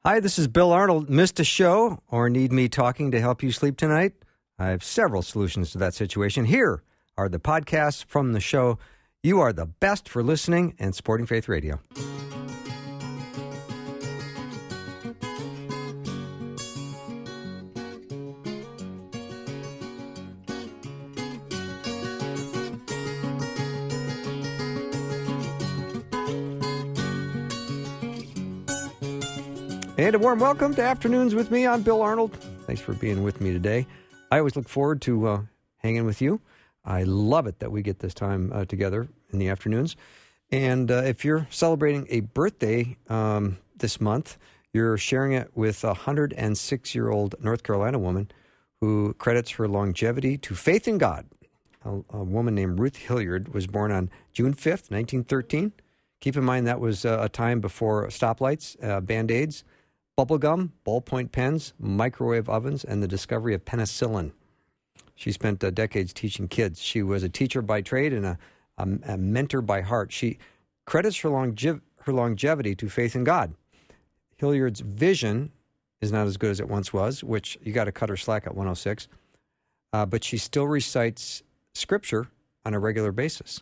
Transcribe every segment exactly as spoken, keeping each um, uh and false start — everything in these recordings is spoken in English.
Hi, this is Bill Arnold. Missed a show or need me talking to help you sleep tonight? I have several solutions to that situation. Here are the podcasts from the show. You are the best for listening and supporting Faith Radio. And a warm welcome to Afternoons with me. I'm Bill Arnold. Thanks for being with me today. I always look forward to uh, hanging with you. I love it that we get this time uh, together in the afternoons. And uh, if you're celebrating a birthday um, this month, you're sharing it with a one hundred six-year-old North Carolina woman who credits her longevity to faith in God. A, a woman named Ruth Hilliard was born on June fifth, nineteen thirteen. Keep in mind that was uh, a time before stoplights, uh, Band-Aids, bubblegum, ballpoint pens, microwave ovens, and the discovery of penicillin. She spent uh, decades teaching kids. She was a teacher by trade and a, a, a mentor by heart. She credits her, longev- her longevity to faith in God. Hilliard's vision is not as good as it once was, which you got to cut her slack at one oh six, uh, but she still recites Scripture on a regular basis.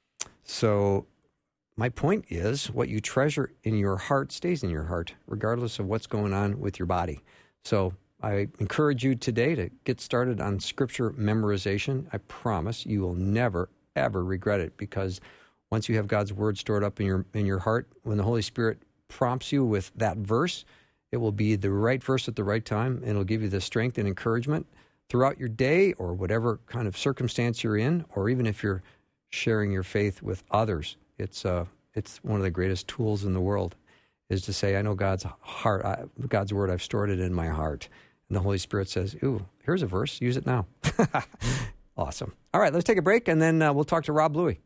So my point is, what you treasure in your heart stays in your heart, regardless of what's going on with your body. So I encourage you today to get started on Scripture memorization. I promise you will never, ever regret it, because once you have God's Word stored up in your in your heart, when the Holy Spirit prompts you with that verse, it will be the right verse at the right time, and it'll give you the strength and encouragement throughout your day or whatever kind of circumstance you're in, or even if you're sharing your faith with others. It's uh, it's one of the greatest tools in the world, is to say, I know God's heart, I, God's Word, I've stored it in my heart. And the Holy Spirit says, ooh, here's a verse, use it now. Awesome. All right, let's take a break, and then uh, we'll talk to Rob Louie.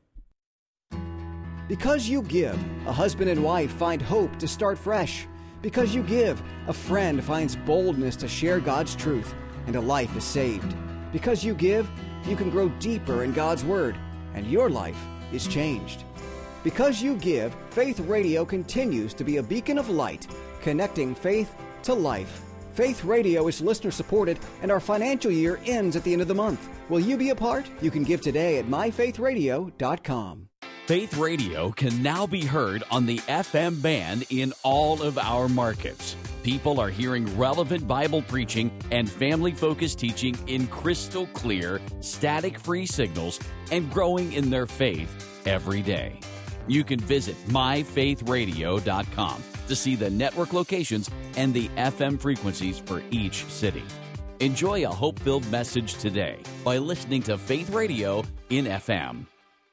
Because you give, a husband and wife find hope to start fresh. Because you give, a friend finds boldness to share God's truth, and a life is saved. Because you give, you can grow deeper in God's Word, and your life is changed. Because you give, Faith Radio continues to be a beacon of light, connecting faith to life. Faith Radio is listener-supported, and our financial year ends at the end of the month. Will you be a part? You can give today at my faith radio dot com. Faith Radio can now be heard on the F M band in all of our markets. People are hearing relevant Bible preaching and family-focused teaching in crystal clear, static-free signals and growing in their faith every day. You can visit my faith radio dot com to see the network locations and the F M frequencies for each city. Enjoy a hope-filled message today by listening to Faith Radio in F M.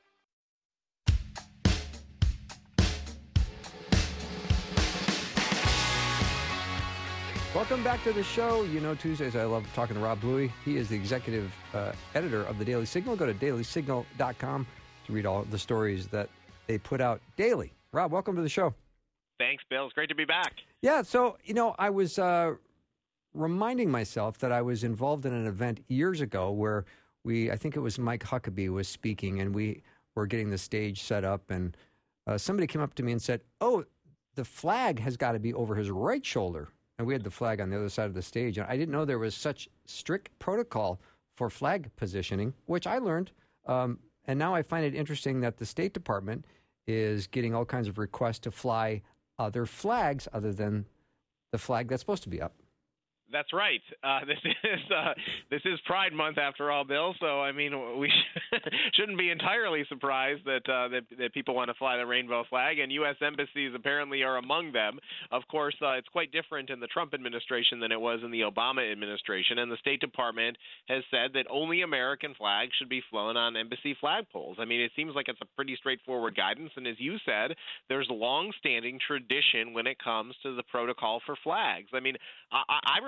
Welcome back to the show. You know, Tuesdays I love talking to Rob Louie. He is the executive uh, editor of the Daily Signal. Go to daily signal dot com to read all the stories that they put out daily. Rob, welcome to the show. Thanks, Bill. It's great to be back. Yeah, so, you know, I was uh, reminding myself that I was involved in an event years ago where we, I think it was Mike Huckabee was speaking, and we were getting the stage set up, and uh, somebody came up to me and said, oh, the flag has got to be over his right shoulder. And we had the flag on the other side of the stage. And I didn't know there was such strict protocol for flag positioning, which I learned. Um, and now I find it interesting that the State Department is getting all kinds of requests to fly other flags other than the flag that's supposed to be up. That's right. Uh, this is uh, this is Pride Month after all, Bill. So I mean, we shouldn't be entirely surprised that, uh, that that people want to fly the rainbow flag, and U S embassies apparently are among them. Of course, uh, it's quite different in the Trump administration than it was in the Obama administration, and the State Department has said that only American flags should be flown on embassy flagpoles. I mean, it seems like it's a pretty straightforward guidance, and as you said, there's long-standing tradition when it comes to the protocol for flags. I mean, I, I remember.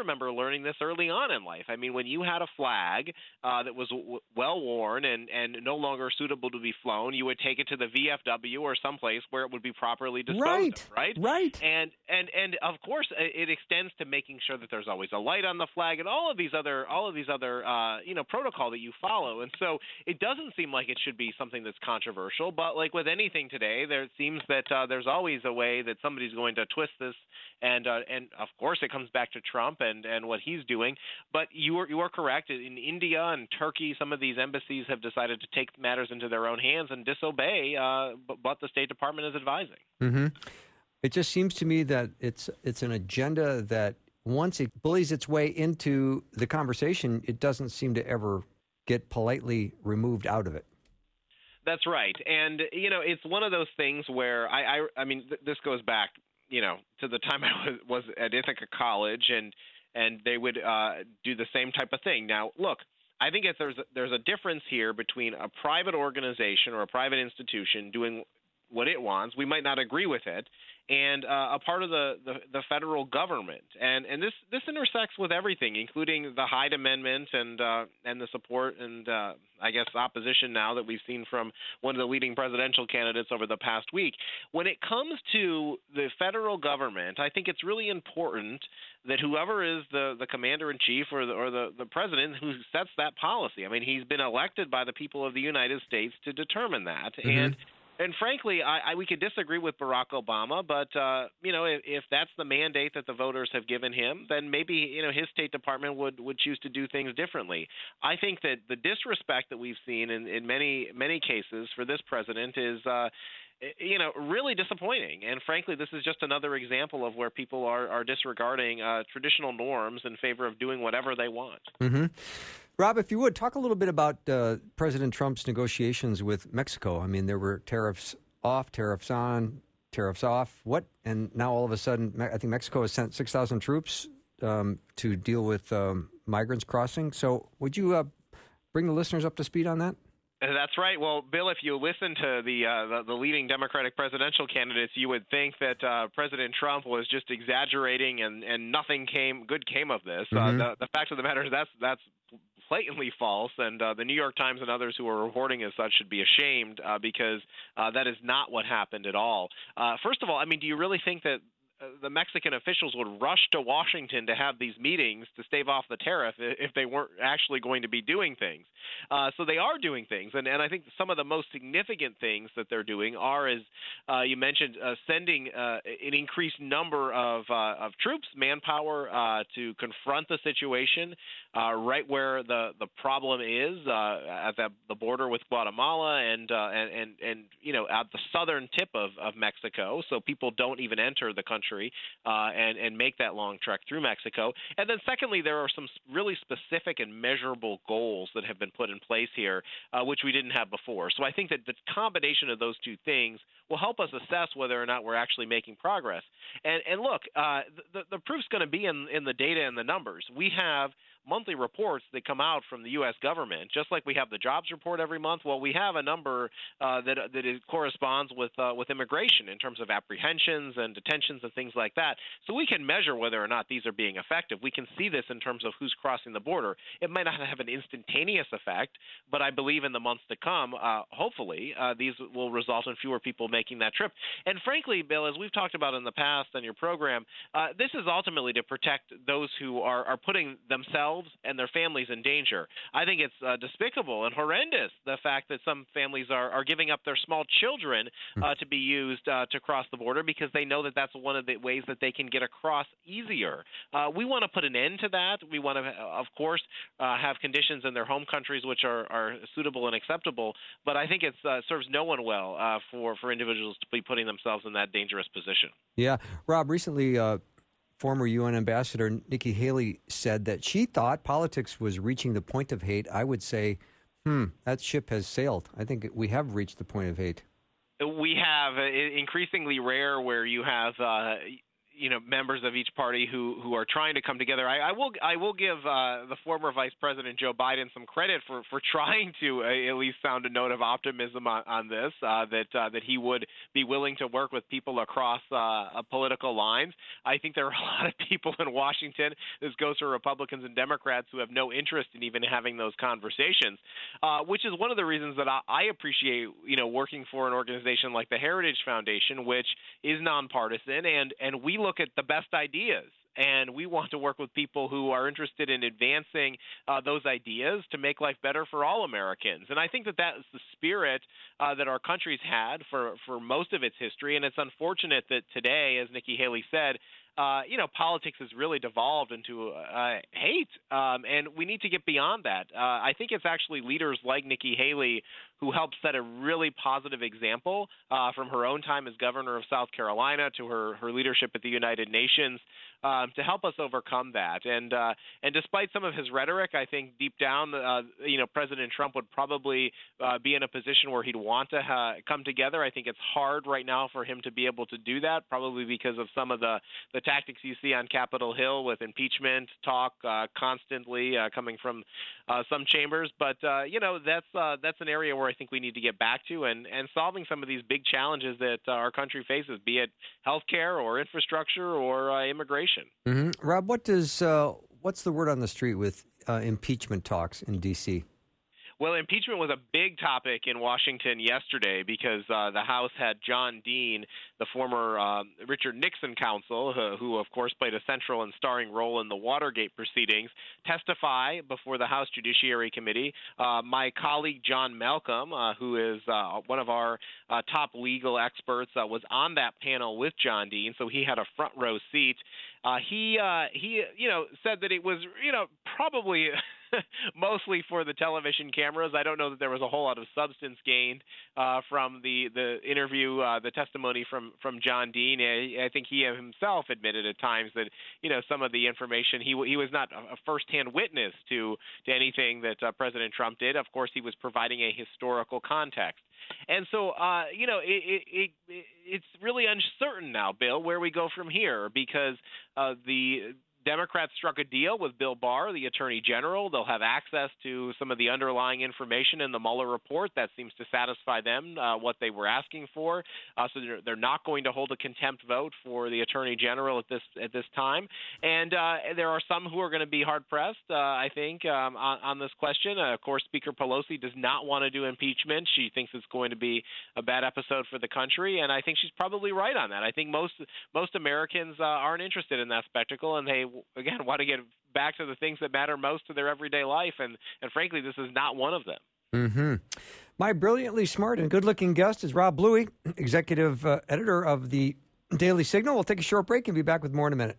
remember learning this early on in life. I mean, when you had a flag uh, that was w- well worn and, and no longer suitable to be flown, you would take it to the V F W or someplace where it would be properly disposed right, of, right? Right. And, and, and of course, it extends to making sure that there's always a light on the flag and all of these other all of these other uh, you know protocol that you follow. And so it doesn't seem like it should be something that's controversial. But like with anything today, there seems that uh, there's always a way that somebody's going to twist this. And uh, and of course, it comes back to Trump and, and what he's doing. But you are you are correct. In India and Turkey, some of these embassies have decided to take matters into their own hands and disobey uh, what the State Department is advising. Mm-hmm. It just seems to me that it's it's an agenda that once it bullies its way into the conversation, it doesn't seem to ever get politely removed out of it. That's right. And, you know, it's one of those things where I, I, I mean, th- this goes back, you know, to the time I was, was at Ithaca College, and and they would uh, do the same type of thing. Now, look, I think if there's a, there's a difference here between a private organization or a private institution doing what it wants. We might not agree with it, and uh, a part of the, the, the federal government. And and this, this intersects with everything, including the Hyde Amendment and uh, and the support and, uh, I guess, opposition now that we've seen from one of the leading presidential candidates over the past week. When it comes to the federal government, I think it's really important that whoever is the, the commander-in-chief or the, or the, the president who sets that policy, I mean, he's been elected by the people of the United States to determine that. Mm-hmm. And And frankly, I, I, we could disagree with Barack Obama, but uh, you know, if, if that's the mandate that the voters have given him, then maybe you know his State Department would, would choose to do things differently. I think that the disrespect that we've seen in, in many many cases for this president is, uh, you know, really disappointing. And frankly, this is just another example of where people are are disregarding uh, traditional norms in favor of doing whatever they want. Mm-hmm. Rob, if you would, talk a little bit about uh, President Trump's negotiations with Mexico. I mean, there were tariffs off, tariffs on, tariffs off. What? And now all of a sudden, I think Mexico has sent six thousand troops um, to deal with um, migrants crossing. So would you uh, bring the listeners up to speed on that? That's right. Well, Bill, if you listen to the uh, the, the leading Democratic presidential candidates, you would think that uh, President Trump was just exaggerating and, and nothing came good came of this. Mm-hmm. Uh, the, the fact of the matter is that's that's blatantly false, and uh, the New York Times and others who are reporting as such should be ashamed uh, because uh, that is not what happened at all. Uh, first of all, I mean, do you really think that the Mexican officials would rush to Washington to have these meetings to stave off the tariff if they weren't actually going to be doing things? Uh, so they are doing things, and, and I think some of the most significant things that they're doing are, as uh, you mentioned, uh, sending uh, an increased number of uh, of troops, manpower, uh, to confront the situation uh, right where the, the problem is uh, at the, the border with Guatemala and, uh, and and and you know at the southern tip of, of Mexico, so people don't even enter the country. Uh, and, and make that long trek through Mexico. And then secondly, there are some really specific and measurable goals that have been put in place here, uh, which we didn't have before. So I think that the combination of those two things will help us assess whether or not we're actually making progress. And, and look, uh, the, the proof's going to be in, in the data and the numbers. We have monthly reports that come out from the U S government, just like we have the jobs report every month. Well, we have a number uh, that that is, corresponds with uh, with immigration in terms of apprehensions and detentions and things like that. So we can measure whether or not these are being effective. We can see this in terms of who's crossing the border. It might not have an instantaneous effect, but I believe in the months to come, uh, hopefully, uh, these will result in fewer people making that trip. And frankly, Bill, as we've talked about in the past on your program, uh, this is ultimately to protect those who are, are putting themselves and their families in danger. I think it's uh, despicable and horrendous, the fact that some families are, are giving up their small children uh, to be used uh, to cross the border because they know that that's one of the ways that they can get across easier. Uh, we want to put an end to that. We want to, of course, uh, have conditions in their home countries which are, are suitable and acceptable, but I think it uh, serves no one well uh, for, for individuals to be putting themselves in that dangerous position. Yeah. Rob, recently uh, former U N Ambassador Nikki Haley said that she thought politics was reaching the point of hate. I would say, hmm, that ship has sailed. I think we have reached the point of hate. We have uh, increasingly rare where you have uh, you know, members of each party who, who are trying to come together. I, I will I will give uh, the former Vice President Joe Biden some credit for, for trying to uh, at least sound a note of optimism on, on this, uh, that uh, that he would be willing to work with people across uh, political lines. I think there are a lot of people in Washington, this goes for Republicans and Democrats, who have no interest in even having those conversations, uh, which is one of the reasons that I, I appreciate, you know, working for an organization like the Heritage Foundation, which is nonpartisan, and, and we look at the best ideas. And we want to work with people who are interested in advancing uh, those ideas to make life better for all Americans. And I think that that is the spirit uh, that our country's had for, for most of its history. And it's unfortunate that today, as Nikki Haley said, Uh, you know, politics has really devolved into uh, hate, um, and we need to get beyond that. Uh, I think it's actually leaders like Nikki Haley who helped set a really positive example uh, from her own time as governor of South Carolina to her, her leadership at the United Nations um, to help us overcome that. And uh, and despite some of his rhetoric, I think deep down, uh, you know, President Trump would probably uh, be in a position where he'd want to uh, come together. I think it's hard right now for him to be able to do that, probably because of some of the, the tactics you see on Capitol Hill with impeachment talk uh, constantly uh, coming from uh, some chambers. But, uh, you know, that's uh, that's an area where I think we need to get back to and, and solving some of these big challenges that uh, our country faces, be it healthcare or infrastructure or uh, immigration. Mm-hmm. Rob, what does uh, what's the word on the street with uh, impeachment talks in D C? Well, impeachment was a big topic in Washington yesterday because uh, the House had John Dean, the former uh, Richard Nixon counsel, who, who, of course, played a central and starring role in the Watergate proceedings, testify before the House Judiciary Committee. Uh, my colleague John Malcolm, uh, who is uh, one of our uh, top legal experts, uh, was on that panel with John Dean, so he had a front row seat. Uh, he, uh, he, you know, said that it was, you know, probably mostly for the television cameras. I don't know that there was a whole lot of substance gained uh, from the the interview, uh, the testimony from from John Dean. I, I think he himself admitted at times that, you know, some of the information, he he was not a firsthand witness to to anything that uh, President Trump did. Of course, he was providing a historical context. And so, uh, you know, it, it, it, it's really uncertain now, Bill, where we go from here, because uh, the Democrats struck a deal with Bill Barr, the Attorney General. They'll have access to some of the underlying information in the Mueller report. That seems to satisfy them, uh, what they were asking for. Uh, so they're, they're not going to hold a contempt vote for the Attorney General at this at this time. And uh, there are some who are going to be hard-pressed, uh, I think, um, on, on this question. Uh, of course, Speaker Pelosi does not want to do impeachment. She thinks it's going to be a bad episode for the country, and I think she's probably right on that. I think most most Americans uh, aren't interested in that spectacle, and they again, want to get back to the things that matter most to their everyday life, and, and frankly, this is not one of them. Mm-hmm. My brilliantly smart and good-looking guest is Rob Bluey, executive uh, editor of the Daily Signal. We'll take a short break and be back with more in a minute.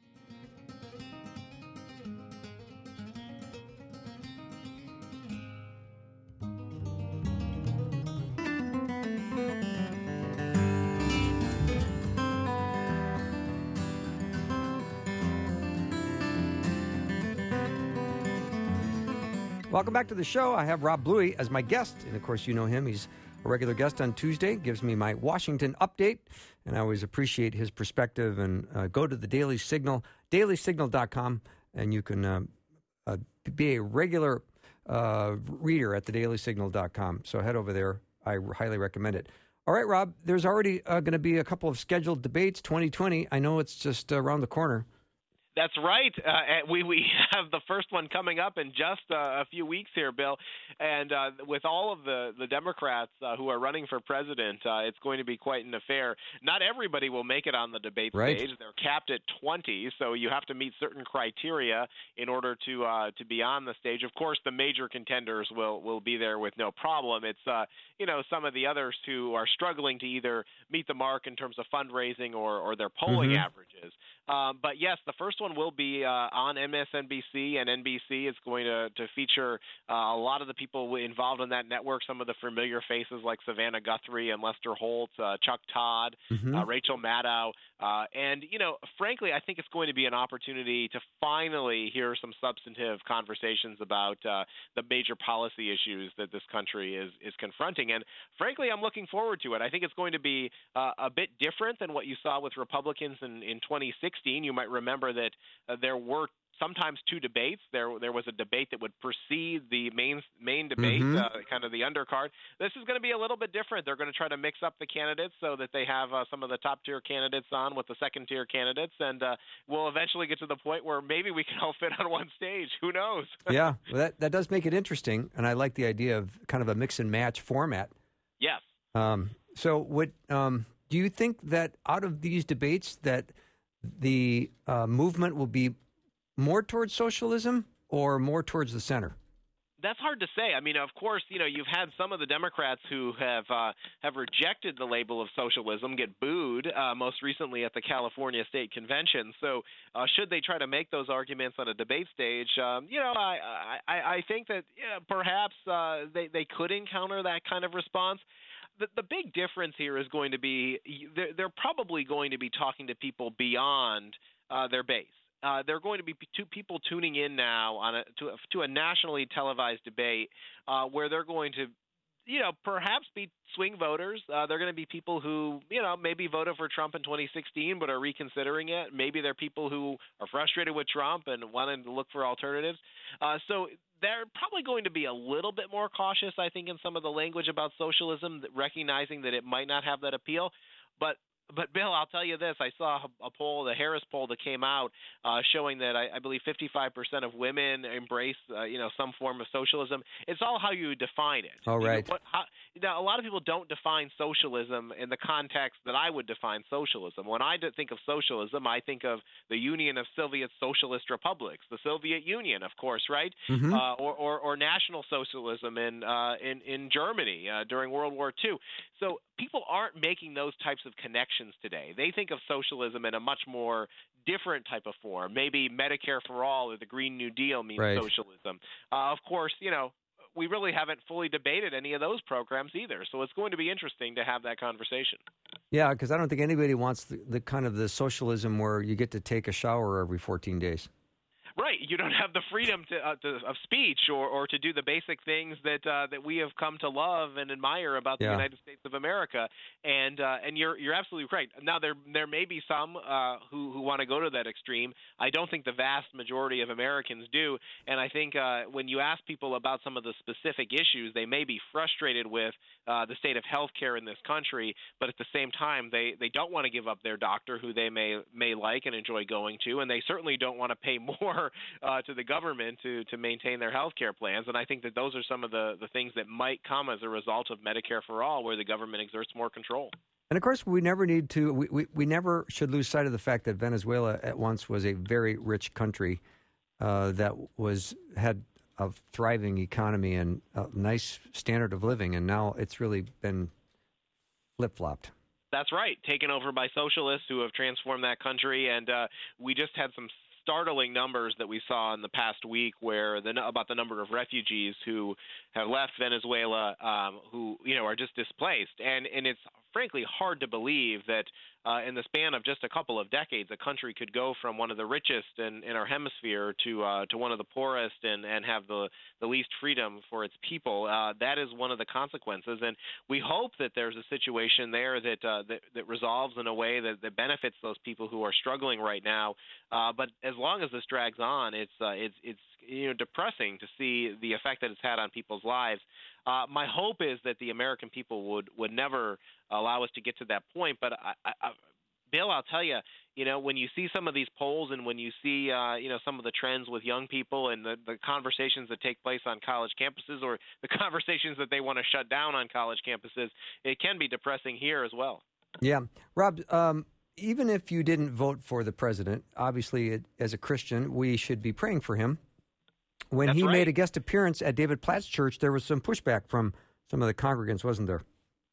Welcome back to the show. I have Rob Bluey as my guest, and of course you know him. He's a regular guest on Tuesday, gives me my Washington update, and I always appreciate his perspective. And uh, go to the Daily Signal, daily signal dot com, and you can uh, uh, be a regular uh, reader at the daily signal dot com. So head over there. I highly recommend it. All right, Rob, there's already uh, going to be a couple of scheduled debates, twenty twenty. I know it's just uh, around the corner. That's right. Uh, we we have the first one coming up in just uh, a few weeks here, Bill. And uh, with all of the, the Democrats uh, who are running for president, uh, it's going to be quite an affair. Not everybody will make it on the debate right. stage. They're capped at twenty, so you have to meet certain criteria in order to uh, to be on the stage. Of course, the major contenders will, will be there with no problem. It's uh, you know some of the others who are struggling to either meet the mark in terms of fundraising or, or their polling mm-hmm. averages. Um, but yes, the first one one will be uh, on M S N B C and N B C. It's going to, to feature uh, a lot of the people involved in that network, some of the familiar faces like Savannah Guthrie and Lester Holt, uh, Chuck Todd, mm-hmm. uh, Rachel Maddow. Uh, and, you know, frankly, I think it's going to be an opportunity to finally hear some substantive conversations about uh, the major policy issues that this country is, is confronting. And frankly, I'm looking forward to it. I think it's going to be uh, a bit different than what you saw with Republicans in, in twenty sixteen. You might remember that uh, there were sometimes two debates. There there was a debate that would precede the main main debate, mm-hmm. uh, kind of the undercard. This is going to be a little bit different. They're going to try to mix up the candidates so that they have uh, some of the top-tier candidates on with the second-tier candidates, and uh, we'll eventually get to the point where maybe we can all fit on one stage. Who knows? Yeah, well, that, that does make it interesting, and I like the idea of kind of a mix-and-match format. Yes. Um, so what um, do you think that out of these debates that the uh, movement will be more towards socialism or more towards the center? That's hard to say. I mean, of course, you know, you've had some of the Democrats who have uh, have rejected the label of socialism get booed, uh, most recently at the California State Convention. So uh, should they try to make those arguments on a debate stage, um, you know, I, I, I think that yeah, perhaps uh, they, they could encounter that kind of response. The, the big difference here is going to be they're, they're probably going to be talking to people beyond uh, their base. Uh, there are going to be two people tuning in now on a, to, a, to a nationally televised debate uh, where they're going to, you know, perhaps be swing voters. Uh, they're going to be people who, you know, maybe voted for Trump in twenty sixteen but are reconsidering it. Maybe they're people who are frustrated with Trump and wanting to look for alternatives. Uh, so they're probably going to be a little bit more cautious, I think, in some of the language about socialism, recognizing that it might not have that appeal. But But, Bill, I'll tell you this. I saw a poll, the Harris poll that came out uh, showing that I, I believe fifty-five percent of women embrace, uh, you know, some form of socialism. It's all how you define it. All right. You know, what, how, now, a lot of people don't define socialism in the context that I would define socialism. When I think of socialism, I think of the Union of Soviet Socialist Republics, the Soviet Union, of course, right? Mm-hmm. Uh, or, or, or National Socialism in, uh, in, in Germany uh, during World War Two. So people aren't making those types of connections today. They think of socialism in a much more different type of form. Maybe Medicare for all or the Green New Deal means right. socialism. Uh, of course, you know, we really haven't fully debated any of those programs either. So it's going to be interesting to have that conversation. Yeah, because I don't think anybody wants the, the kind of the socialism where you get to take a shower every fourteen days. Right, you don't have the freedom to, uh, to of speech or, or to do the basic things that uh, that we have come to love and admire about the yeah. United States of America. And uh, and you're you're absolutely right. Now there there may be some uh, who who want to go to that extreme. I don't think the vast majority of Americans do. And I think uh, when you ask people about some of the specific issues, they may be frustrated with uh, the state of health care in this country, but at the same time they, they don't want to give up their doctor who they may may like and enjoy going to, and they certainly don't want to pay more Uh, to the government to, to maintain their health care plans. And I think that those are some of the, the things that might come as a result of Medicare for All, where the government exerts more control. And of course, we never need to, we, we, we never should lose sight of the fact that Venezuela at once was a very rich country uh, that was had a thriving economy and a nice standard of living. And now it's really been flip-flopped. That's right. Taken over by socialists who have transformed that country. And uh, we just had some startling numbers that we saw in the past week where the, about the number of refugees who have left Venezuela um, who, you know, are just displaced. And, and it's frankly hard to believe that uh, in the span of just a couple of decades, a country could go from one of the richest in, in our hemisphere to uh, to one of the poorest and, and have the, the least freedom for its people. Uh, that is one of the consequences. And we hope that there's a situation there that uh, that, that resolves in a way that, that benefits those people who are struggling right now. Uh, but as long as this drags on, it's uh, it's it's you know depressing to see the effect that it's had on people's lives. Uh, my hope is that the American people would, would never allow us to get to that point. But I, I, Bill, I'll tell you, you know, when you see some of these polls and when you see, uh, you know, some of the trends with young people and the, the conversations that take place on college campuses or the conversations that they want to shut down on college campuses, it can be depressing here as well. Yeah. Rob, um, even if you didn't vote for the president, obviously, it, as a Christian, we should be praying for him. When That's he right. made a guest appearance at David Platt's church, there was some pushback from some of the congregants, wasn't there?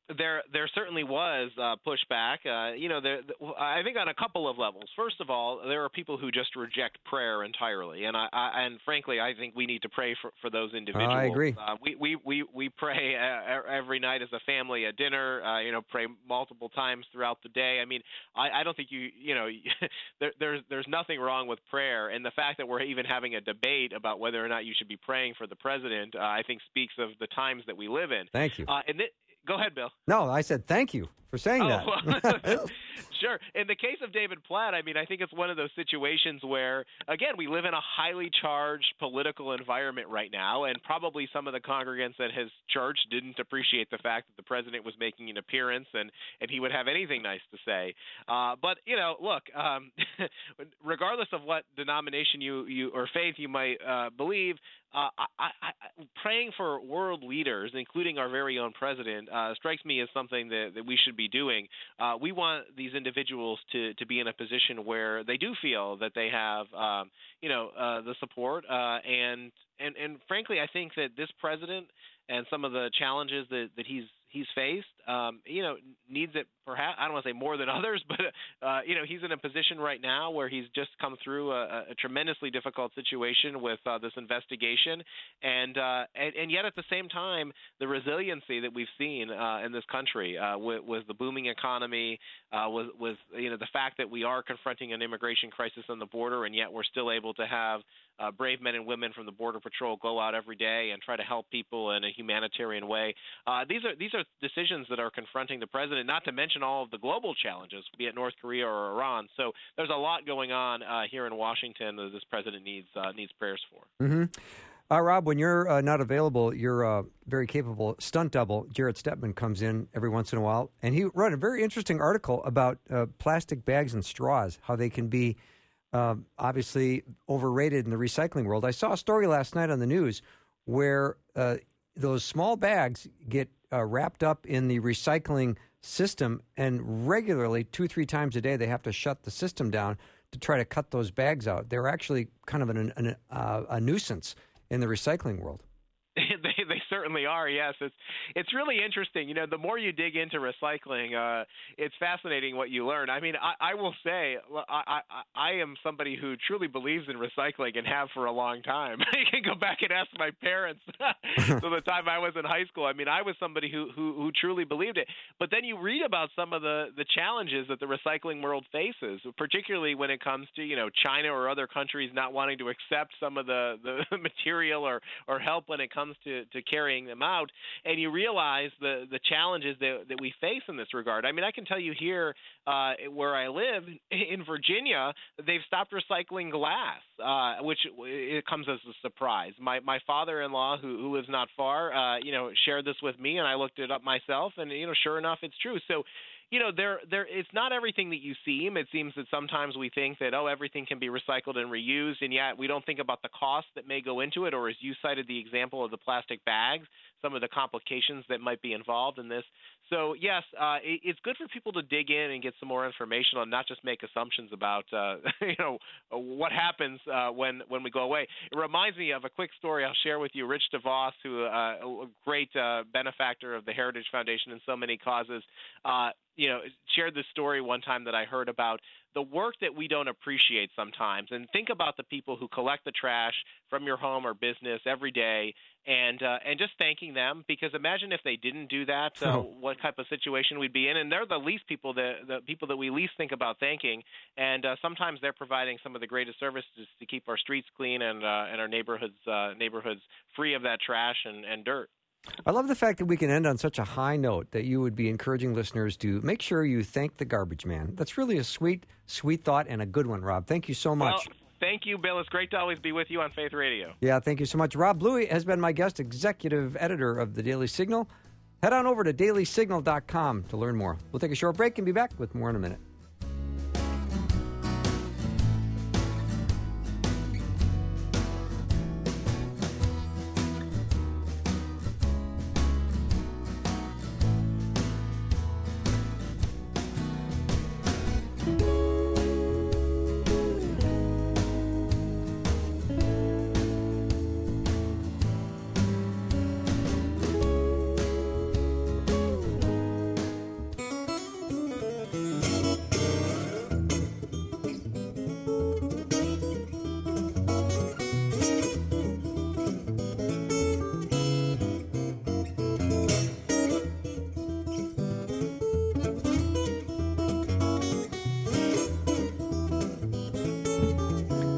There, there certainly was uh, pushback. Uh, you know, there, I think on a couple of levels. First of all, there are people who just reject prayer entirely, and I, I and frankly, I think we need to pray for, for those individuals. I agree. Uh, we, we, we, we pray uh, every night as a family at dinner. Uh, you know, pray multiple times throughout the day. I mean, I, I don't think you, you know, there, there's there's nothing wrong with prayer, and the fact that we're even having a debate about whether or not you should be praying for the president, uh, I think speaks of the times that we live in. Thank you. Uh, and th- Go ahead, Bill. No, I said thank you for saying oh, that. Well, sure. In the case of David Platt, I mean, I think it's one of those situations where, again, we live in a highly charged political environment right now, and probably some of the congregants at his church didn't appreciate the fact that the president was making an appearance and, and he would have anything nice to say. Uh, but, you know, look, um, regardless of what denomination you, you or faith you might uh, believe, Uh, I, I, I, praying for world leaders, including our very own president, uh, strikes me as something that, that we should be doing. Uh, we want these individuals to, to be in a position where they do feel that they have, um, you know, uh, the support. Uh, and, and and frankly, I think that this president and some of the challenges that, that he's he's faced, um, you know, needs it perhaps, I don't want to say more than others, but, uh, you know, he's in a position right now where he's just come through a, a tremendously difficult situation with uh, this investigation. And, uh, and and yet at the same time, the resiliency that we've seen uh, in this country uh, with, with the booming economy, uh, with, with, you know, the fact that we are confronting an immigration crisis on the border, and yet we're still able to have uh, brave men and women from the Border Patrol go out every day and try to help people in a humanitarian way. Uh, these are these are decisions that are confronting the president, not to mention all of the global challenges, be it North Korea or Iran. So there's a lot going on uh, here in Washington that this president needs uh, needs prayers for. Mm-hmm. Uh, Rob, when you're uh, not available, your uh, very capable stunt double, Jared Stepman, comes in every once in a while, and he wrote a very interesting article about uh, plastic bags and straws, how they can be uh, obviously overrated in the recycling world. I saw a story last night on the news where uh, those small bags get uh, wrapped up in the recycling system, and regularly, two, three times a day, they have to shut the system down to try to cut those bags out. They're actually kind of an, an, uh, a nuisance in the recycling world. they they certainly are. Yes, it's it's really interesting. You know, the more you dig into recycling, uh, it's fascinating what you learn. I mean, I, I will say, I, I I am somebody who truly believes in recycling and have for a long time. You can go back and ask my parents. So the time I was in high school, I mean, I was somebody who, who who truly believed it. But then you read about some of the the challenges that the recycling world faces, particularly when it comes to, you know, China or other countries not wanting to accept some of the the material or or help when it comes To, to carrying them out, and you realize the the challenges that, that we face in this regard. I mean, I can tell you here uh, where I live in Virginia, they've stopped recycling glass, uh, which it comes as a surprise. My my father-in-law, who, who lives not far, uh, you know, shared this with me, and I looked it up myself, and you know, sure enough, it's true. So, you know, there, there, it's not everything that you seem. It seems that sometimes we think that, oh, everything can be recycled and reused, and yet we don't think about the cost that may go into it, or as you cited the example of the plastic bags, some of the complications that might be involved in this. So, yes, uh, it, it's good for people to dig in and get some more information and not just make assumptions about, uh, you know, what happens uh, when, when we go away. It reminds me of a quick story I'll share with you. Rich DeVos, who uh, a great uh, benefactor of the Heritage Foundation and so many causes, uh, you know, shared this story one time that I heard about the work that we don't appreciate sometimes. And think about the people who collect the trash from your home or business every day, and uh, and just thanking them, because imagine if they didn't do that, uh, oh. what type of situation we'd be in. And they're the least people that the people that we least think about thanking. And uh, sometimes they're providing some of the greatest services to keep our streets clean and uh, and our neighborhoods uh, neighborhoods free of that trash and, and dirt. I love the fact that we can end on such a high note, that you would be encouraging listeners to make sure you thank the garbage man. That's really a sweet, sweet thought and a good one, Rob. Thank you so much. Well, thank you, Bill. It's great to always be with you on Faith Radio. Yeah, thank you so much. Rob Bluey has been my guest, executive editor of the Daily Signal. Head on over to daily signal dot com to learn more. We'll take a short break and be back with more in a minute.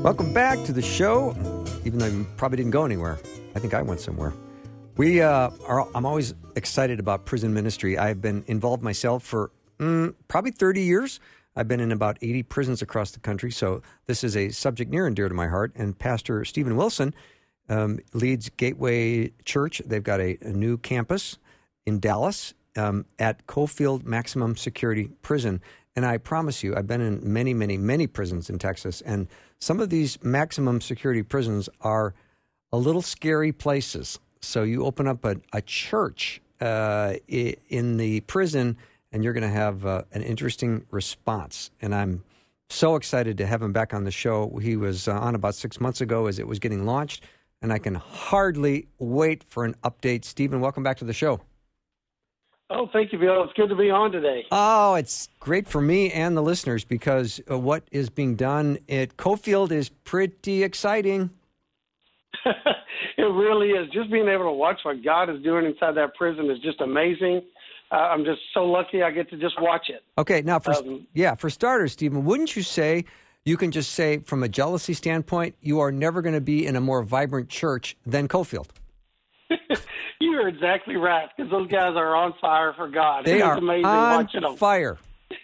Welcome back to the show, even though you probably didn't go anywhere. I think I went somewhere. We uh, are. I'm always excited about prison ministry. I've been involved myself for mm, probably thirty years. I've been in about eighty prisons across the country, so this is a subject near and dear to my heart. And Pastor Stephen Wilson um, leads Gateway Church. They've got a, a new campus in Dallas um, at Cofield Maximum Security Prison. And I promise you, I've been in many, many, many prisons in Texas, and some of these maximum security prisons are a little scary places. So you open up a, a church uh, in the prison, and you're going to have uh, an interesting response. And I'm so excited to have him back on the show. He was uh, on about six months ago as it was getting launched, and I can hardly wait for an update. Stephen, welcome back to the show. Oh, thank you, Bill. It's good to be on today. Oh, it's great for me and the listeners because uh, what is being done at Cofield is pretty exciting. It really is. Just being able to watch what God is doing inside that prison is just amazing. Uh, I'm just so lucky I get to just watch it. Okay, now, for Um, yeah, for starters, Stephen, wouldn't you say, you can just say from a jealousy standpoint, you are never going to be in a more vibrant church than Cofield? You're exactly right, because those guys are on fire for God. They It is are amazing on watching them. fire.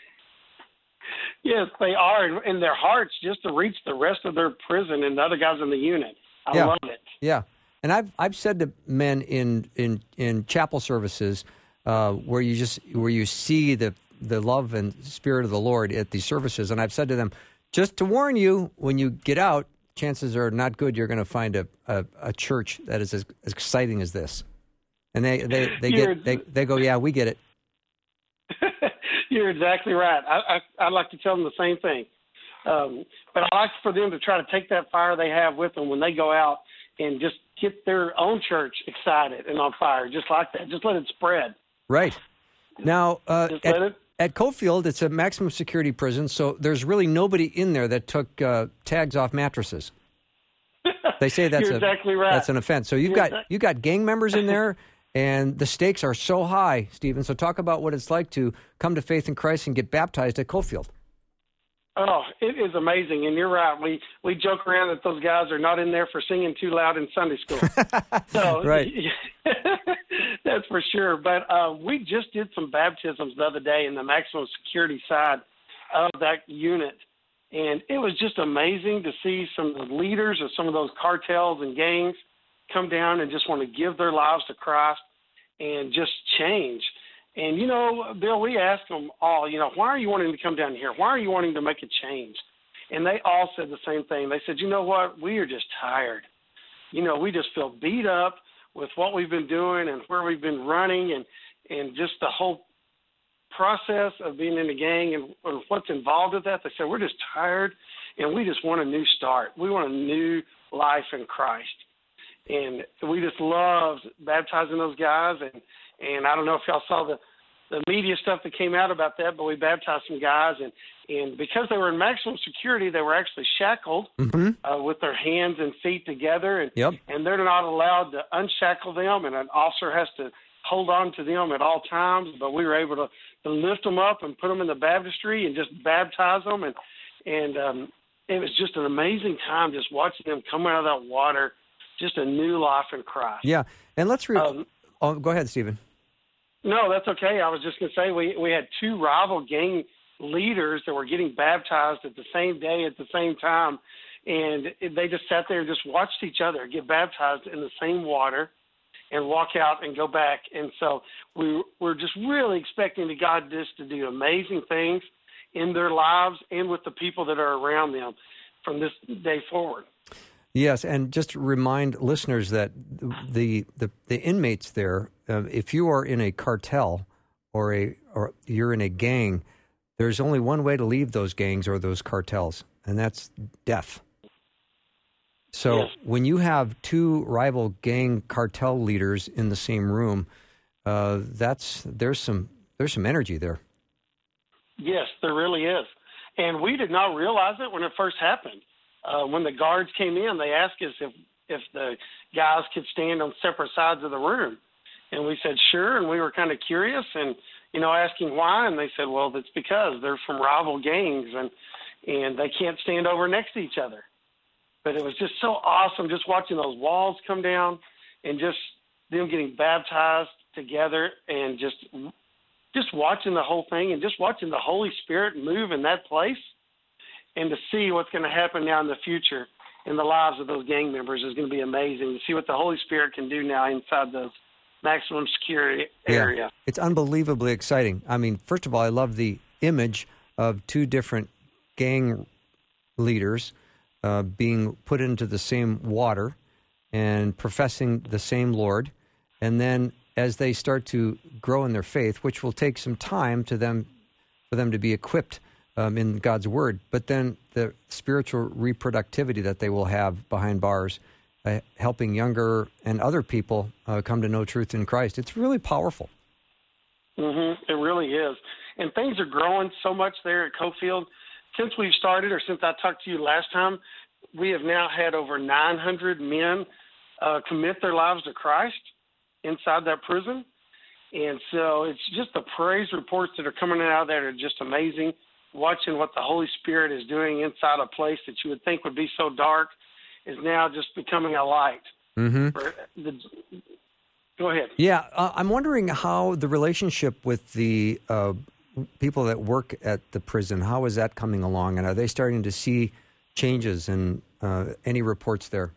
Yes, they are, and in their hearts, just to reach the rest of their prison and the other guys in the unit. I Yeah. love it. Yeah, and I've I've said to men in in, in chapel services uh, where you just where you see the the love and spirit of the Lord at these services, and I've said to them, just to warn you, when you get out, chances are not good you're going to find a, a, a church that is as, as exciting as this. And they they they You're- get they they go, yeah, we get it. You're exactly right. I, I, I'd like to tell them the same thing. Um, but I like for them to try to take that fire they have with them when they go out and just get their own church excited and on fire, just like that. Just let it spread. Right. Now, uh, Just at, let it- at Cofield, it's a maximum security prison, so there's really nobody in there that took uh, tags off mattresses. They say that's You're a, exactly right. that's an offense. So you've You're got exact- you got gang members in there, and the stakes are so high, Stephen. So talk about what it's like to come to faith in Christ and get baptized at Cofield. Oh, it is amazing, and you're right. We we joke around that those guys are not in there for singing too loud in Sunday school. So, Right. That's for sure. But uh, we just did some baptisms the other day in the maximum security side of that unit, and it was just amazing to see some of the leaders of some of those cartels and gangs come down and just want to give their lives to Christ and just change. And, you know, Bill, we asked them all, you know, why are you wanting to come down here? Why are you wanting to make a change? And they all said the same thing. They said, you know what, we are just tired. You know, we just feel beat up with what we've been doing and where we've been running and, and just the whole process of being in the gang and, and what's involved with that. They said, we're just tired and we just want a new start. We want a new life in Christ. And we just loved baptizing those guys. And, and I don't know if y'all saw the, the media stuff that came out about that, but we baptized some guys. And, and because they were in maximum security, they were actually shackled Mm-hmm. uh, with their hands and feet together. And, Yep. and they're not allowed to unshackle them, and an officer has to hold on to them at all times. But we were able to, to lift them up and put them in the baptistry and just baptize them. And, and um, it was just an amazing time just watching them come out of that water, just a new life in Christ. Yeah, and let's re- Um, oh, go ahead, Stephen. No, that's okay. I was just going to say we, we had two rival gang leaders that were getting baptized at the same day at the same time, and they just sat there and just watched each other get baptized in the same water and walk out and go back. And so we we're just really expecting the God just to do amazing things in their lives and with the people that are around them from this day forward. Yes, and just to remind listeners that the the, the inmates there, uh, if you are in a cartel or a or you're in a gang, there's only one way to leave those gangs or those cartels, and that's death. So Yes. when you have two rival gang cartel leaders in the same room, uh, that's there's some there's some energy there. Yes, there really is. And we did not realize it when it first happened. Uh, when the guards came in, they asked us if, if the guys could stand on separate sides of the room. And we said, sure. And we were kind of curious and, you know, asking why. And they said, well, that's because they're from rival gangs and, and they can't stand over next to each other. But it was just so awesome just watching those walls come down and just them getting baptized together and just just watching the whole thing and just watching the Holy Spirit move in that place, and to see what's going to happen now in the future in the lives of those gang members is going to be amazing. To see what the Holy Spirit can do now inside those maximum security area. Yeah, it's unbelievably exciting. I mean, first of all, I love the image of two different gang leaders uh, being put into the same water and professing the same Lord. And then as they start to grow in their faith, which will take some time to them for them to be equipped um, in God's Word, but then the spiritual reproductivity that they will have behind bars, uh, helping younger and other people uh, come to know truth in Christ. It's really powerful. Mm-hmm. It really is. And things are growing so much there at Cofield. Since we've started, or since I talked to you last time, we have now had over nine hundred men uh, commit their lives to Christ inside that prison. And so it's just the praise reports that are coming out of there are just amazing, watching what the Holy Spirit is doing inside a place that you would think would be so dark is now just becoming a light. Mm-hmm. The, go ahead. Yeah, uh, I'm wondering how the relationship with the uh, people that work at the prison, how is that coming along? And are they starting to see changes and uh, any reports there?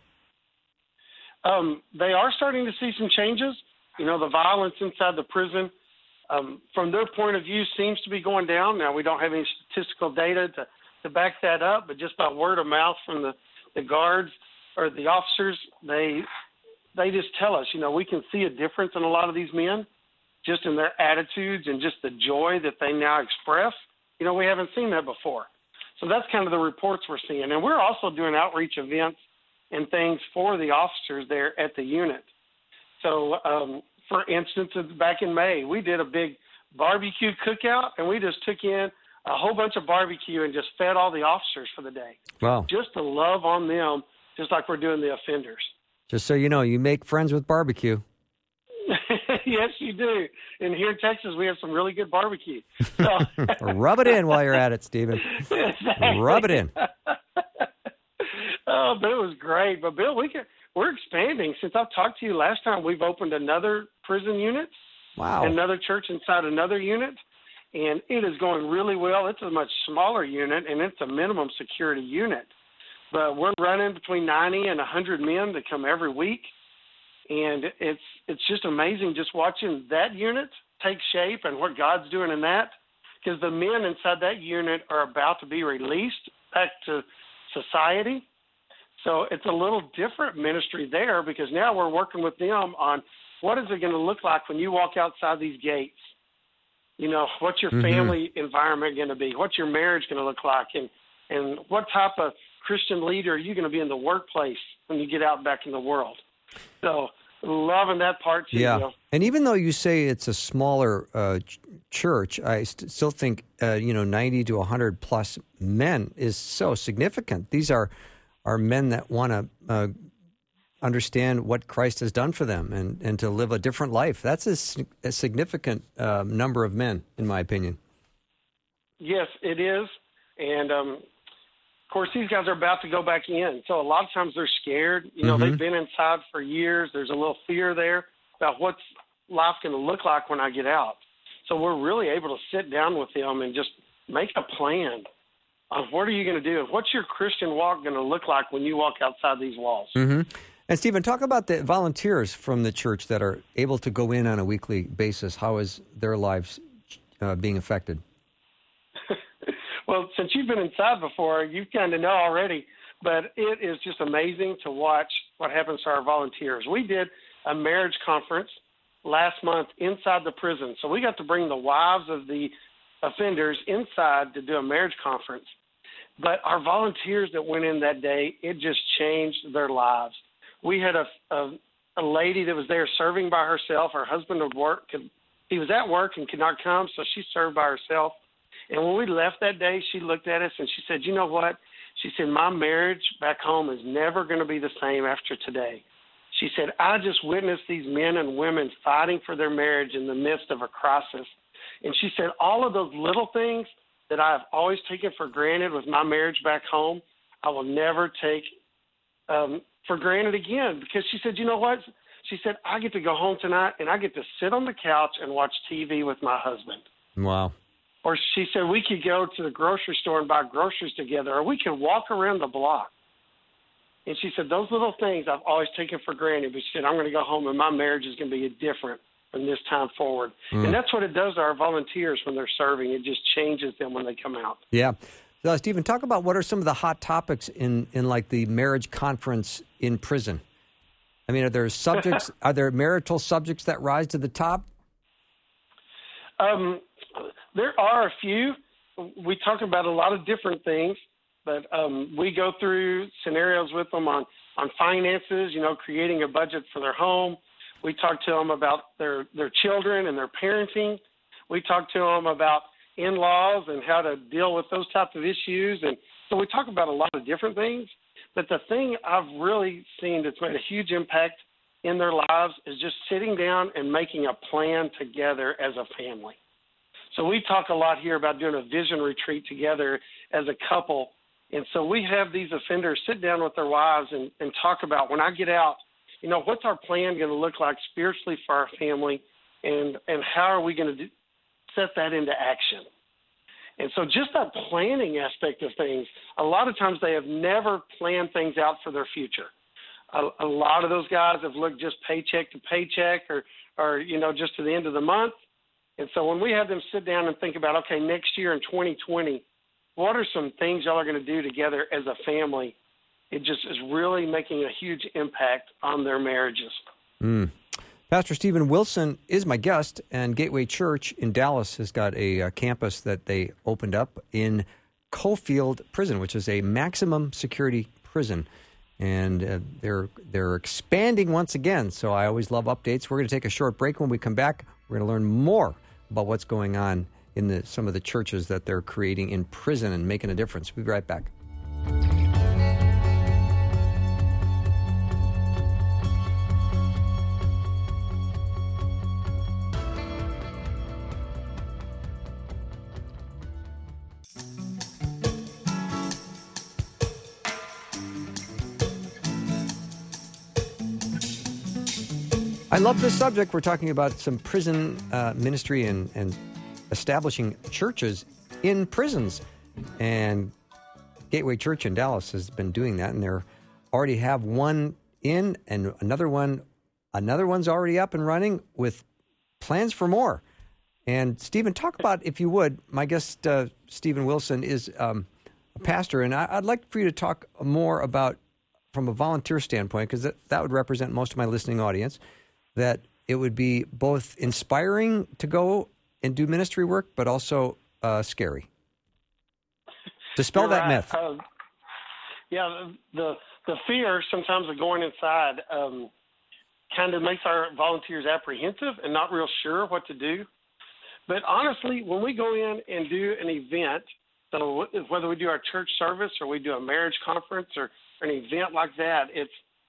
Um, they are starting to see some changes. You know, the violence inside the prison, um, from their point of view, seems to be going down. Now, we don't have any statistical data to, to back that up, but just by word of mouth from the, the guards or the officers, they they just tell us, you know, we can see a difference in a lot of these men just in their attitudes and just the joy that they now express. You know, we haven't seen that before. So that's kind of the reports we're seeing. And we're also doing outreach events and things for the officers there at the unit. So, um, for instance, back in May, we did a big barbecue cookout, and we just took in a whole bunch of barbecue and just fed all the officers for the day. Wow. Just to love on them, just like we're doing the offenders. Just so you know, you make friends with barbecue. Yes, you do. And here in Texas, we have some really good barbecue. So. Rub it in while you're at it, Stephen. Exactly. Rub it in. Oh, but it was great. But, Bill, we can, we're expanding. Since I've talked to you last time, we've opened another prison unit. Wow. Another church inside another unit. And it is going really well. It's a much smaller unit, and it's a minimum security unit. But we're running between ninety and one hundred men that come every week. And it's it's just amazing just watching that unit take shape and what God's doing in that. Because the men inside that unit are about to be released back to society. So it's a little different ministry there, because now we're working with them on what is it going to look like when you walk outside these gates. You know, what's your mm-hmm. family environment going to be? What's your marriage going to look like? And, and what type of Christian leader are you going to be in the workplace when you get out back in the world? So loving that part too. Yeah, you know. And even though you say it's a smaller uh, ch- church, I st- still think uh, you know ninety to one hundred plus men is so significant. These are are men that want to uh, understand what Christ has done for them and, and to live a different life. That's a, a significant uh, number of men, in my opinion. Yes, it is, and um, of course, these guys are about to go back in. So a lot of times they're scared. You know, mm-hmm. they've been inside for years. There's a little fear there about what's life going to look like when I get out. So we're really able to sit down with them and just make a plan on what are you going to do? What's your Christian walk going to look like when you walk outside these walls? Mm-hmm. And, Stephen, talk about the volunteers from the church that are able to go in on a weekly basis. How is their lives uh, being affected? Well, since you've been inside before, you kind of know already, but it is just amazing to watch what happens to our volunteers. We did a marriage conference last month inside the prison, so we got to bring the wives of the offenders inside to do a marriage conference. But our volunteers that went in that day, it just changed their lives. We had a, a, a lady that was there serving by herself. Her husband would work. He was at work and could not come, so she served by herself. And when we left that day, she looked at us and she said, you know what? She said, my marriage back home is never going to be the same after today. She said, I just witnessed these men and women fighting for their marriage in the midst of a crisis. And she said, all of those little things that I've always taken for granted with my marriage back home, I will never take um, for granted again, because she said, you know what? She said, I get to go home tonight and I get to sit on the couch and watch T V with my husband. Wow. Or she said, we could go to the grocery store and buy groceries together, or we could walk around the block. And she said, those little things I've always taken for granted. But she said, I'm going to go home and my marriage is going to be different from this time forward. Mm. And that's what it does to our volunteers when they're serving. It just changes them when they come out. Yeah. So, Stephen, talk about what are some of the hot topics in, in like the marriage conference in prison. I mean, are there subjects, are there marital subjects that rise to the top? Um, there are a few. We talk about a lot of different things, but um, we go through scenarios with them on, on finances, you know, creating a budget for their home. We talk to them about their, their children and their parenting. We talk to them about in-laws and how to deal with those types of issues. And so we talk about a lot of different things. But the thing I've really seen that's made a huge impact in their lives is just sitting down and making a plan together as a family. So we talk a lot here about doing a vision retreat together as a couple. And so we have these offenders sit down with their wives and, and talk about, when I get out, you know, what's our plan going to look like spiritually for our family, and, and how are we going to do, set that into action? And so just that planning aspect of things, a lot of times they have never planned things out for their future. A, a lot of those guys have looked just paycheck to paycheck or, or, you know, just to the end of the month. And so when we have them sit down and think about, okay, next year in twenty twenty, what are some things y'all are going to do together as a family? It just is really making a huge impact on their marriages. Mm. Pastor Stephen Wilson is my guest, and Gateway Church in Dallas has got a, a campus that they opened up in Cofield Prison, which is a maximum security prison. And uh, they're they're expanding once again, so I always love updates. We're going to take a short break. When we come back, we're going to learn more about what's going on in the, some of the churches that they're creating in prison and making a difference. We'll be right back. I love this subject. We're talking about some prison uh, ministry and, and establishing churches in prisons. And Gateway Church in Dallas has been doing that, and they already have one in, and another one, another one's already up and running with plans for more. And Stephen, talk about, if you would, my guest uh, Stephen Wilson is um, a pastor, and I, I'd like for you to talk more about, from a volunteer standpoint, because that, that would represent most of my listening audience, that it would be both inspiring to go and do ministry work, but also uh, scary. Dispel You're that right. myth. Uh, yeah, the the fear sometimes of going inside um, kind of makes our volunteers apprehensive and not real sure what to do. But honestly, when we go in and do an event, so whether we do our church service or we do a marriage conference or an event like that, it's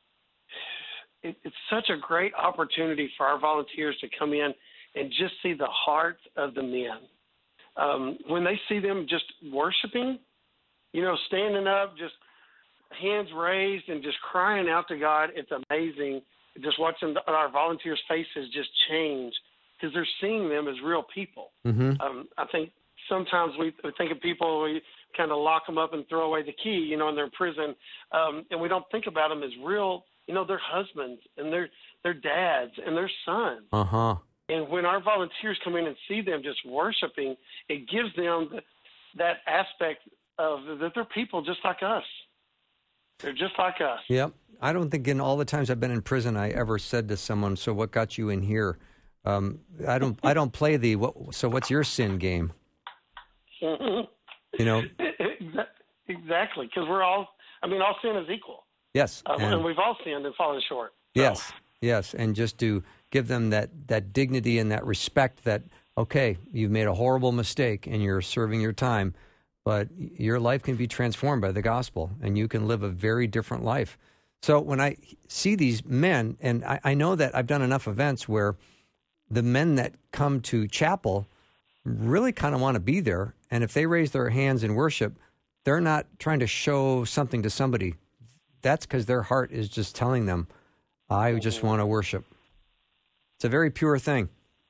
it's such a great opportunity for our volunteers to come in and just see the heart of the men. Um, when they see them just worshiping, you know, standing up, just hands raised and just crying out to God, it's amazing. Just watching the, our volunteers' faces just change because they're seeing them as real people. Mm-hmm. Um, I think sometimes we, we think of people, we kind of lock them up and throw away the key, you know, in their prison, um, and we don't think about them as real. You know, their husbands and their their dads and their sons. Uh-huh. And when our volunteers come in and see them just worshiping, it gives them the, that aspect of that they're people just like us. They're just like us. Yep. I don't think in all the times I've been in prison I ever said to someone, "So what got you in here?" Um, I don't. I don't play the what, "So what's your sin" game. Mm-hmm. You know. Exactly, because we're all. I mean, all sin is equal. Yes. Um, and, and we've all sinned and fallen short. So. Yes, yes. And just to give them that, that dignity and that respect that, okay, you've made a horrible mistake and you're serving your time, but your life can be transformed by the gospel and you can live a very different life. So when I see these men, and I, I know that I've done enough events where the men that come to chapel really kind of want to be there. And if they raise their hands in worship, they're not trying to show something to somebody. that's because their heart is just telling them, I mm-hmm. just want to worship. It's a very pure thing.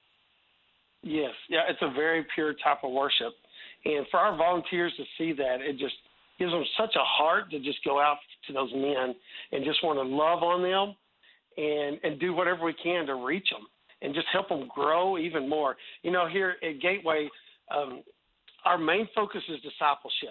Yes. Yeah, it's a very pure type of worship. And for our volunteers to see that, it just gives them such a heart to just go out to those men and just want to love on them and, and do whatever we can to reach them and just help them grow even more. You know, here at Gateway, um, our main focus is discipleship.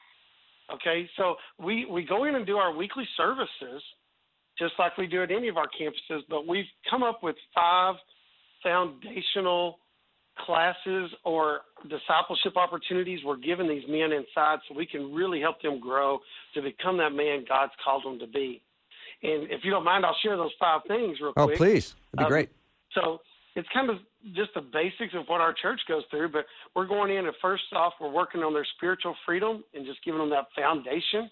Okay, so we, we go in and do our weekly services just like we do at any of our campuses, but we've come up with five foundational classes or discipleship opportunities we're giving these men inside so we can really help them grow to become that man God's called them to be. And if you don't mind, I'll share those five things real quick. Oh, please. That'd be um, great. So it's kind of just the basics of what our church goes through, but we're going in and first off, we're working on their spiritual freedom and just giving them that foundation.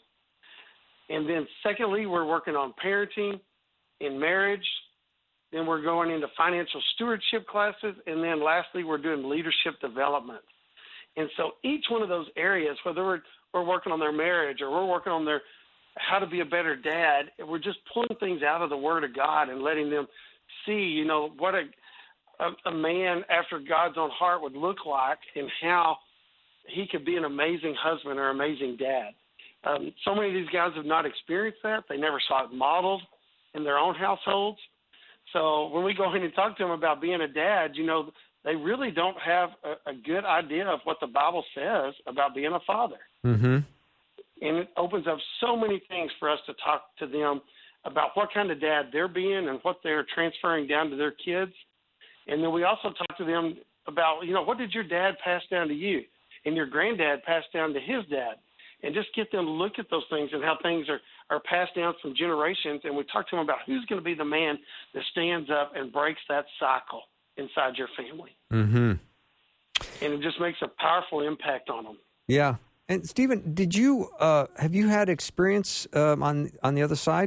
And then secondly, we're working on parenting and marriage. Then we're going into financial stewardship classes. And then lastly, we're doing leadership development. And so each one of those areas, whether we're, we're working on their marriage or we're working on their how to be a better dad, we're just pulling things out of the Word of God and letting them see, you know, what a, a, a man after God's own heart would look like and how he could be an amazing husband or amazing dad. Um, so many of these guys have not experienced that. They never saw it modeled in their own households. So when we go in and talk to them about being a dad, you know, they really don't have a, a good idea of what the Bible says about being a father. Mm-hmm. And it opens up so many things for us to talk to them about what kind of dad they're being and what they're transferring down to their kids. And then we also talk to them about, you know, what did your dad pass down to you and your granddad passed down to his dad? And just get them to look at those things and how things are, are passed down from generations. And we talk to them about who's going to be the man that stands up and breaks that cycle inside your family. Mm-hmm. And it just makes a powerful impact on them. Yeah. And Stephen, did you uh, have you had experience um, on on the other side?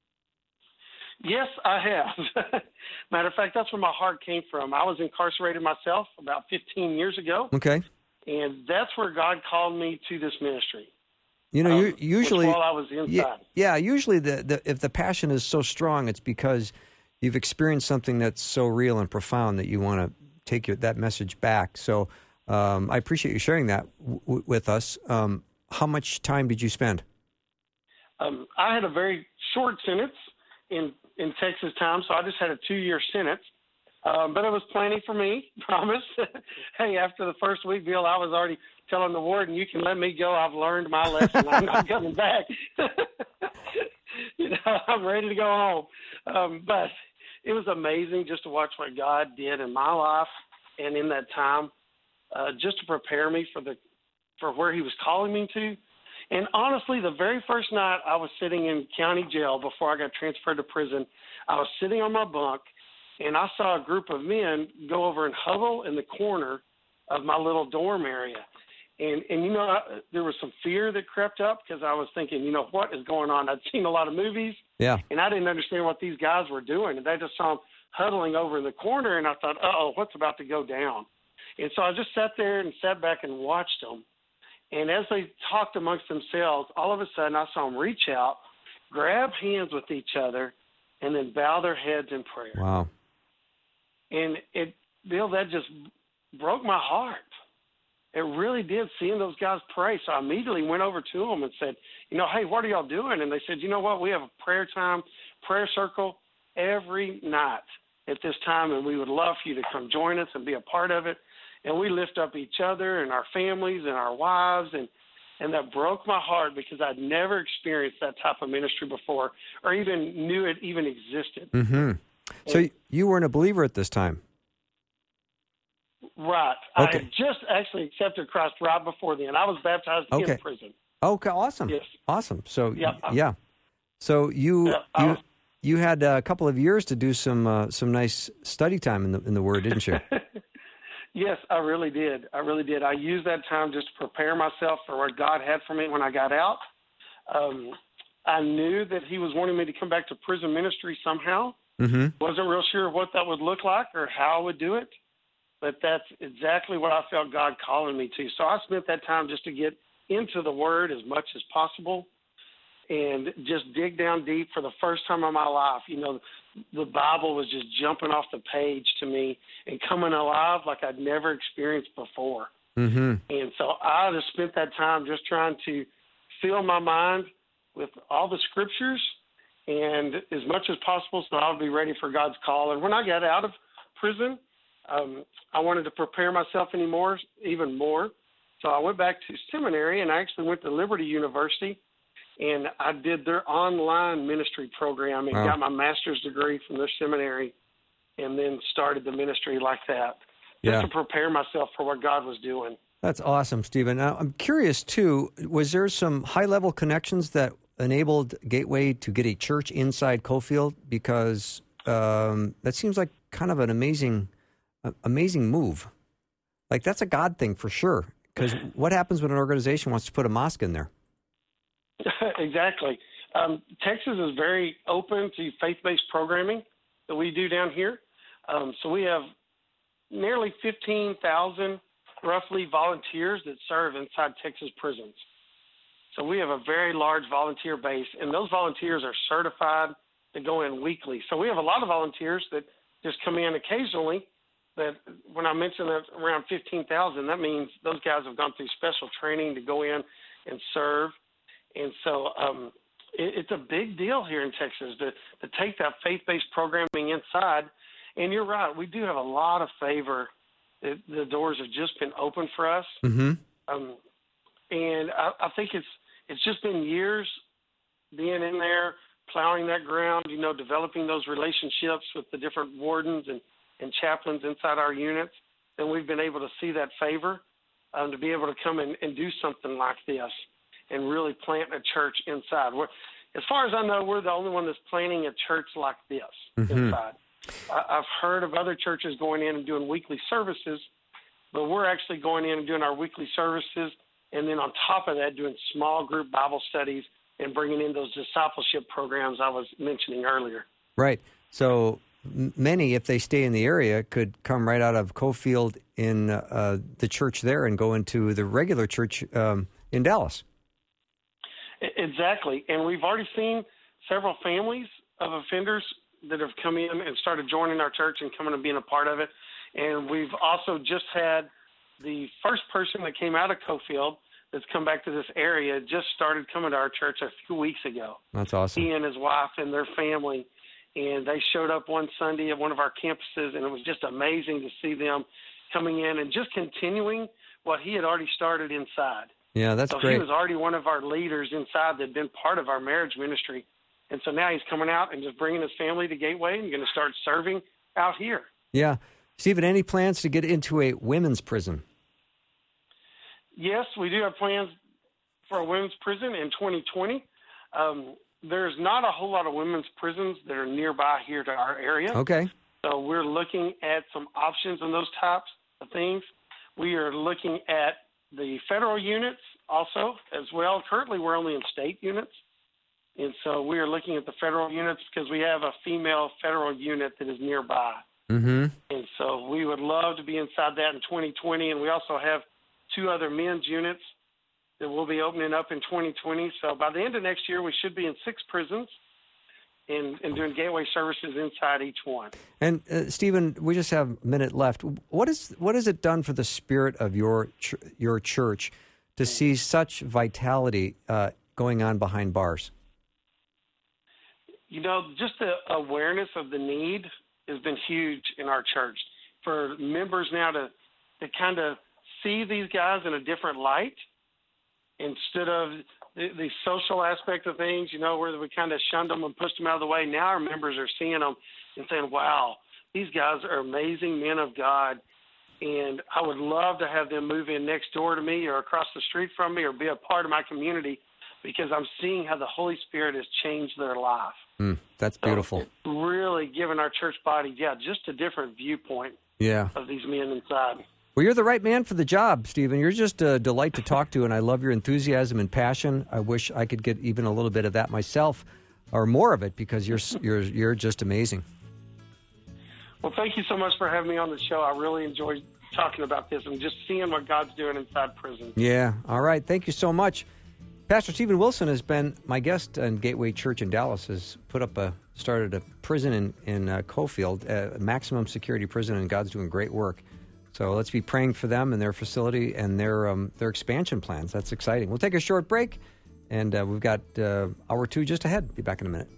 Yes, I have. Matter of fact, that's where my heart came from. I was incarcerated myself about fifteen years ago. Okay. And that's where God called me to this ministry. You know, um, you, usually while I was inside. Yeah, yeah usually the, the if the passion is so strong, it's because you've experienced something that's so real and profound that you want to take your, that message back. So um, I appreciate you sharing that w- with us. Um, how much time did you spend? Um, I had a very short sentence in, in Texas time, so I just had a two-year sentence. Um, but it was plenty for me, promise. Hey, after the first week, Bill, I was already telling the warden, you can let me go. I've learned my lesson. I'm not coming back. You know, I'm ready to go home. Um, but it was amazing just to watch what God did in my life and in that time, uh, just to prepare me for the for where he was calling me to. And honestly, the very first night I was sitting in county jail before I got transferred to prison, I was sitting on my bunk, and I saw a group of men go over and huddle in the corner of my little dorm area. And, and you know, I, there was some fear that crept up because I was thinking, you know, what is going on? I'd seen a lot of movies, yeah, and I didn't understand what these guys were doing. And I just saw them huddling over in the corner, and I thought, uh-oh, what's about to go down? And so I just sat there and sat back and watched them. And as they talked amongst themselves, all of a sudden I saw them reach out, grab hands with each other, and then bow their heads in prayer. Wow. And it, Bill, that just broke my heart. It really did, seeing those guys pray. So I immediately went over to them and said, you know, hey, what are y'all doing? And they said, you know what, we have a prayer time, prayer circle every night at this time, and we would love for you to come join us and be a part of it. And we lift up each other and our families and our wives, and, and that broke my heart because I'd never experienced that type of ministry before or even knew it even existed. Mm-hmm. So and, you weren't a believer at this time? Right. Okay. I had just actually accepted Christ right before then. I was baptized okay. in prison. Okay, awesome. Yes. Awesome. So, yeah. yeah. So you yeah, you, was, you had a couple of years to do some uh, some nice study time in the in the Word, didn't you? Yes, I really did. I really did. I used that time just to prepare myself for what God had for me when I got out. Um, I knew that he was wanting me to come back to prison ministry somehow. Mm-hmm. Wasn't real sure what that would look like or how I would do it, but that's exactly what I felt God calling me to. So I spent that time just to get into the Word as much as possible. and just dig down deep for the first time in my life. You know, the Bible was just jumping off the page to me and coming alive like I'd never experienced before. Mm-hmm. And so I just spent that time just trying to fill my mind with all the scriptures and as much as possible so I would be ready for God's call. And when I got out of prison, um, I wanted to prepare myself anymore, even more. So I went back to seminary, and I actually went to Liberty University, and I did their online ministry program and wow. got my master's degree from their seminary, and then started the ministry like that, yeah. just to prepare myself for what God was doing. That's awesome, Stephen. Now, I'm curious, too, was there some high-level connections that enabled Gateway to get a church inside Cofield? Because um, that seems like kind of an amazing, uh, amazing move. Like, that's a God thing for sure. Because what happens when an organization wants to put a mosque in there? Exactly. Um, Texas is very open to faith-based programming that we do down here. Um, so we have nearly fifteen thousand, roughly, volunteers that serve inside Texas prisons. So we have a very large volunteer base, and those volunteers are certified to go in weekly. So we have a lot of volunteers that just come in occasionally. That when I mentioned that around fifteen thousand, that means those guys have gone through special training to go in and serve. And so um, it, it's a big deal here in Texas to, to take that faith-based programming inside. And you're right, we do have a lot of favor. The, the doors have just been open for us. Mm-hmm. Um, and I, I think it's it's just been years being in there, plowing that ground, you know, developing those relationships with the different wardens and and chaplains inside our units, then we've been able to see that favor um, to be able to come in and do something like this and really plant a church inside. We're, as far as I know, we're the only one that's planting a church like this mm-hmm. inside. I, I've heard of other churches going in and doing weekly services, but we're actually going in and doing our weekly services, and then on top of that, doing small group Bible studies and bringing in those discipleship programs I was mentioning earlier. Right. So many, if they stay in the area, could come right out of Cofield in uh, the church there and go into the regular church um, in Dallas. Exactly. And we've already seen several families of offenders that have come in and started joining our church and coming and being a part of it. And we've also just had the first person that came out of Cofield that's come back to this area just started coming to our church a few weeks ago. That's awesome. He and his wife and their family. And they showed up one Sunday at one of our campuses, and it was just amazing to see them coming in and just continuing what he had already started inside. Yeah, that's so great. He was already one of our leaders inside that had been part of our marriage ministry. And so now he's coming out and just bringing his family to Gateway and going to start serving out here. Yeah. Stephen, any plans to get into a women's prison? Yes, we do have plans for a women's prison in twenty twenty. Um, There's not a whole lot of women's prisons that are nearby here to our area. Okay. So we're looking at some options on those types of things. We are looking at the federal units also as well. Currently, we're only in state units. And so we are looking at the federal units because we have a female federal unit that is nearby. Mm-hmm. And so we would love to be inside that in twenty twenty. And we also have two other men's units that will be opening up in twenty twenty. So by the end of next year, we should be in six prisons and, and doing Gateway services inside each one. And, uh, Stephen, we just have a minute left. What is what has it done for the spirit of your ch- your church to see such vitality uh, going on behind bars? You know, just the awareness of the need has been huge in our church. For members now to, to kind of see these guys in a different light, instead of the, the social aspect of things, you know, where we kind of shunned them and pushed them out of the way. Now our members are seeing them and saying, wow, these guys are amazing men of God, and I would love to have them move in next door to me or across the street from me or be a part of my community because I'm seeing how the Holy Spirit has changed their life. Mm, that's beautiful. So it's really giving our church body, yeah, just a different viewpoint yeah. of these men inside. Well, you're the right man for the job, Stephen. You're just a delight to talk to, and I love your enthusiasm and passion. I wish I could get even a little bit of that myself, or more of it, because you're you're you're just amazing. Well, thank you so much for having me on the show. I really enjoyed talking about this and just seeing what God's doing inside prison. Yeah. All right. Thank you so much. Pastor Stephen Wilson has been my guest on Gateway Church in Dallas. Has put up a started a prison in in uh, Cofield, a maximum security prison, and God's doing great work. So let's be praying for them and their facility and their um, their expansion plans. That's exciting. We'll take a short break, and uh, we've got uh, hour two just ahead. Be back in a minute.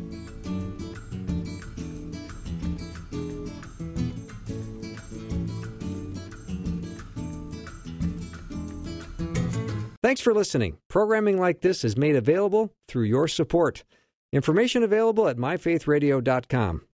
Thanks for listening. Programming like this is made available through your support. Information available at my faith radio dot com.